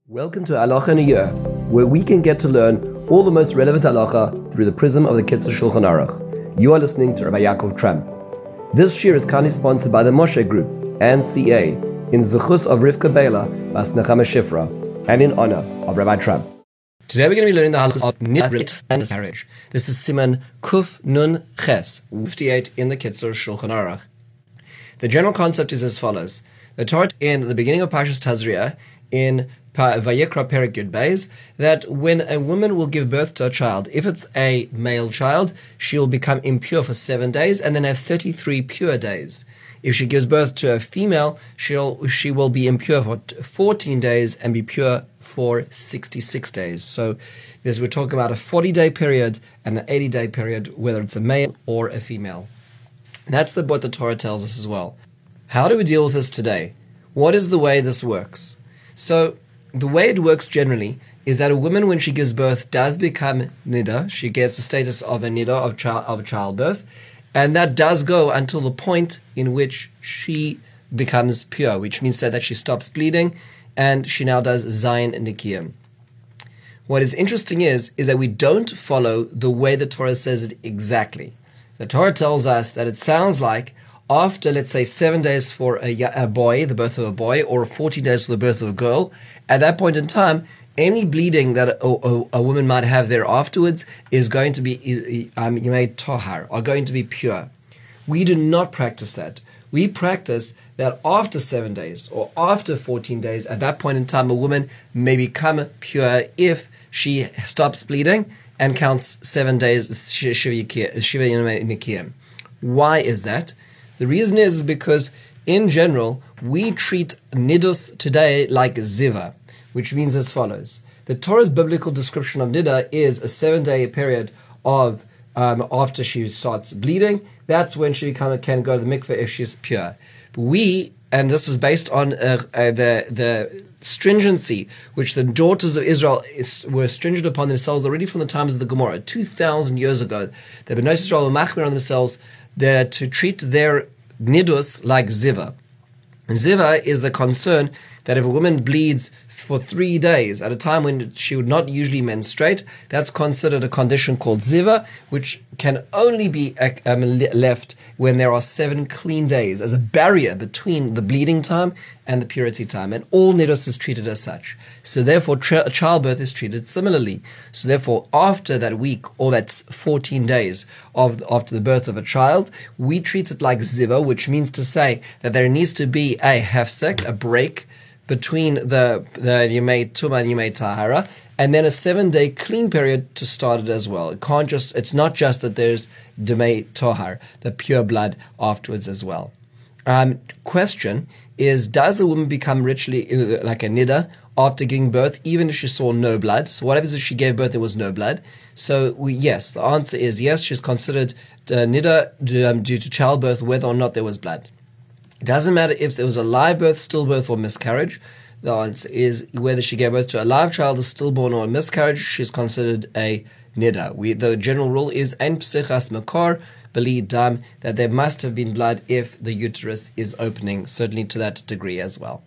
Welcome to Halacha in a Year, where we can get to learn all the most relevant halacha through the prism of the Kitzur Shulchan Aruch. You are listening to Rabbi Yaakov Tramp. This year is kindly sponsored by the Moshe Group and CA in Zechus of Rivka Bela Bas Nechama Shifra and in honor of Rabbi Tramp. Today we're going to be learning the halachas of nidah and marriage. This is Siman Kuf Nun Ches 58 in the Kitzur Shulchan Aruch. The general concept is as follows: the Torah in the beginning of Parshas Tazria in Vayikra Perek Yud Beis, that when a woman will give birth to a child, if it's a male child, she will become impure for 7 days and then have 33 pure days. If she gives birth to a female, she will be impure for 14 days and be pure for 66 days. So we're talking about a 40-day period and an 80-day period, whether it's a male or a female. That's what the Torah tells us as well. How do we deal with this today? What is the way this works? So the way it works generally is that a woman, when she gives birth, does become niddah. She gets the status of a niddah of childbirth, and that does go until the point in which she becomes pure, which means that she stops bleeding, and she now does zayin and nikiyim. What is interesting is that we don't follow the way the Torah says it exactly. The Torah tells us that it sounds like after, let's say, 7 days for a boy, the birth of a boy, or 40 days for the birth of a girl, at that point in time, any bleeding that a woman might have there afterwards is going to be yemei tahar, are going to be pure. We do not practice that. We practice that after 7 days or after 14 days, at that point in time, a woman may become pure if she stops bleeding and counts 7 days shiva nikiyim. Why is that? The reason is because, in general, we treat nidus today like ziva, which means as follows. The Torah's biblical description of niddah is a 7-day period of after she starts bleeding. That's when she can go to the mikveh if she's pure. And this is based on the stringency which the daughters of Israel were stringent upon themselves already from the times of the Gemara, 2,000 years ago. The Bnei Israel were machmir on themselves to treat their nidus like ziva. Ziva is the concern that if a woman bleeds for 3 days at a time when she would not usually menstruate, that's considered a condition called ziva, which can only be left when there are 7 clean days as a barrier between the bleeding time and the purity time. And all nidus is treated as such. So therefore, childbirth is treated similarly. So therefore, after that week, or that's 14 days after the birth of a child, we treat it like ziva, which means to say that there needs to be a hefsek, a break, between the Yemei Tumah and Yemei Tahara, and then a 7-day clean period to start it as well. It's not just that there's Yemei Tahar, the pure blood afterwards as well. Question is, does a woman become ritually like a niddah after giving birth, even if she saw no blood? So what happens if she gave birth, there was no blood? So yes, the answer is yes, she's considered niddah due to childbirth, whether or not there was blood. It doesn't matter if there was a live birth, stillbirth, or miscarriage. The answer is whether she gave birth to a live child, a stillborn, or a miscarriage, she's considered a niddah. The general rule is en psichas makar beli dam, that there must have been blood if the uterus is opening, certainly to that degree as well.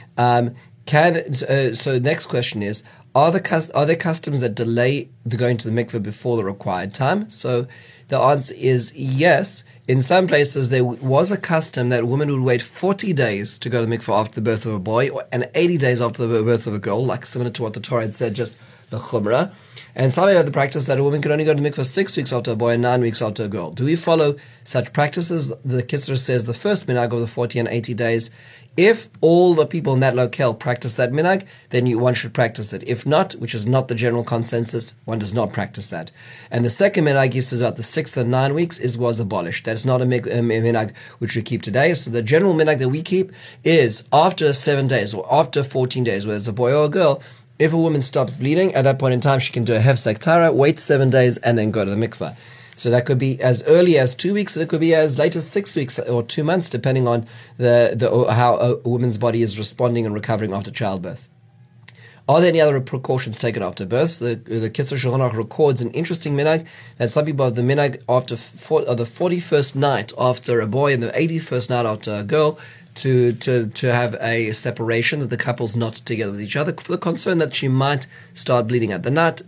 So next question is, are there customs that delay the going to the mikveh before the required time? So the answer is yes. In some places, there was a custom that a woman would wait 40 days to go to the mikveh after the birth of a boy, and 80 days after the birth of a girl, like similar to what the Torah had said, just the chumrah. And some had the practice that a woman could only go to the mikveh 6 weeks after a boy and 9 weeks after a girl. Do we follow such practices? The Kitzur says the first minhag of the 40 and 80 days. If all the people in that locale practice that minhag, then one should practice it. If not, which is not the general consensus, one does not practice that. And the second minhag, he says about the 6th and 9 weeks, was abolished. That's not a minhag which we keep today. So the general minhag that we keep is after 7 days or after 14 days, whether it's a boy or a girl, if a woman stops bleeding, at that point in time, she can do a hefsek tara, wait 7 days, and then go to the mikveh. So that could be as early as 2 weeks, and it could be as late as 6 weeks or 2 months, depending on how a woman's body is responding and recovering after childbirth. Are there any other precautions taken after birth? The Kitzur Shulchan Aruch records an interesting minhag that some people have the minhag after the 41st night after a boy and the 81st night after a girl to have a separation, that the couple's not together with each other, for the concern that she might start bleeding at the nut.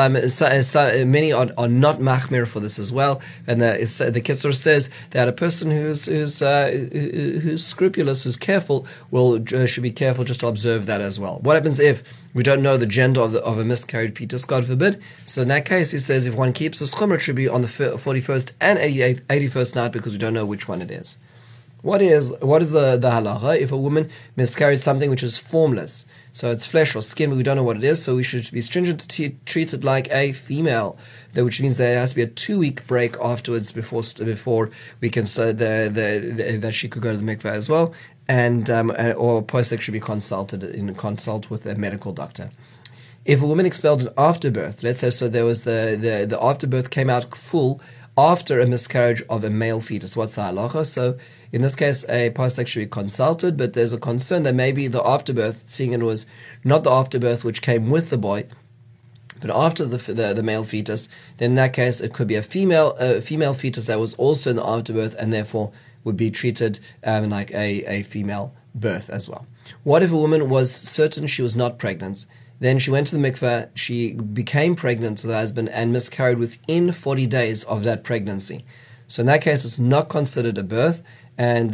Many are not machmir for this as well, and the Kitzur says that a person who's scrupulous, who's careful, should be careful just to observe that as well. What happens if we don't know the gender of a miscarried fetus, God forbid? So in that case, he says if one keeps this chumrah, it should be on the 41st and 81st night, because we don't know which one it is. What is the halacha if a woman miscarried something which is formless? So it's flesh or skin, but we don't know what it is, so we should be stringent to treat it like a female, which means there has to be a 2-week break afterwards before we can say that she could go to the mikveh as well, and or posek should be consult with a medical doctor. If a woman expelled an afterbirth, let's say, so there was the afterbirth came out full after a miscarriage of a male fetus, what's the halacha? So in this case, a pasek should be consulted, but there's a concern that maybe the afterbirth, seeing it was not the afterbirth which came with the boy, but after the male fetus, then in that case it could be a female fetus that was also in the afterbirth, and therefore would be treated like a female birth as well. What if a woman was certain she was not pregnant? Then she went to the mikveh, she became pregnant with her husband and miscarried within 40 days of that pregnancy. So in that case, it's not considered a birth, and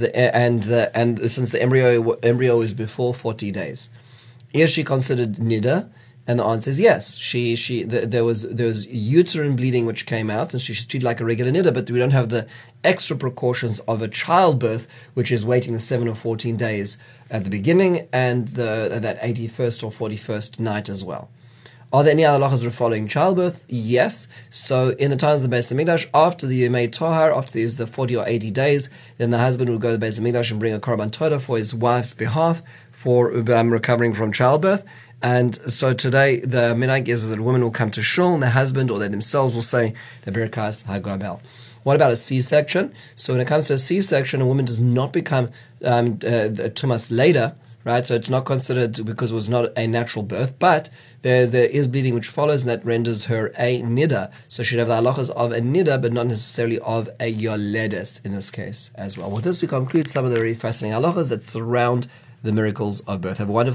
since the embryo is before 40 days, is she considered nida? And the answer is yes. There was uterine bleeding which came out, and she should treat like a regular nida, but we don't have the extra precautions of a childbirth, which is waiting the 7 or 14 days at the beginning and that 81st or 41st night as well. Are there any other halachas following childbirth? Yes. So in the times of the Beis Hamikdash, after the Yemei Tohar, after the 40 or 80 days, then the husband would go to the Beis Hamikdash and bring a korban todah for his wife's behalf for recovering from childbirth. And so today the minhag is that a woman will come to shul and the husband or they themselves will say the Birkas HaGabel. What about a C-section? So when it comes to a C-section, a woman does not become tumas later, right? So it's not considered because it was not a natural birth, but there is bleeding which follows, and that renders her a nida. So she'd have the halachas of a nida, but not necessarily of a yoledes in this case as well. With this, we conclude some of the very fascinating halachas that surround the miracles of birth. Have a wonderful